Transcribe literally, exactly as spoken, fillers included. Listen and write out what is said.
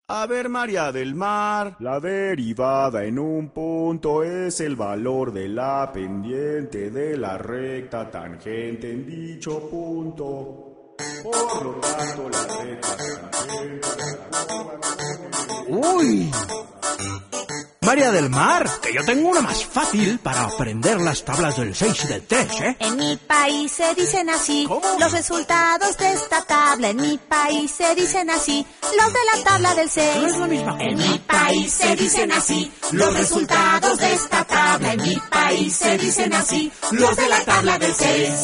A ver, María del Mar. La derivada en un punto es el valor de la pendiente de la recta tangente en dicho punto. Por lo tanto, la recta tangente... ¡Uy! María del Mar, que yo tengo una más fácil para aprender las tablas del seis y del tres, ¿eh? En mi país se dicen así. ¿Cómo? Los resultados de esta tabla. En mi país se dicen así. Los de la tabla del seis. No es la misma cosa. En mi país se dicen así. Los resultados de esta tabla. En mi país se dicen así. Los de la tabla del seis.